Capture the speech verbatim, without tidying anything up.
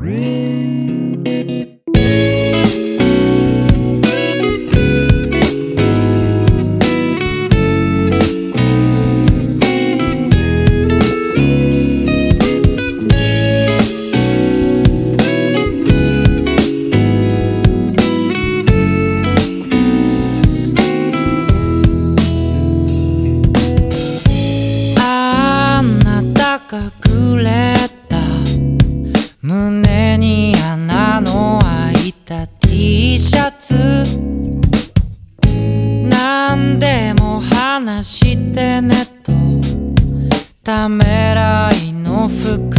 隠れた胸に穴の開いた T シャツ、何でも話してねとためらいの服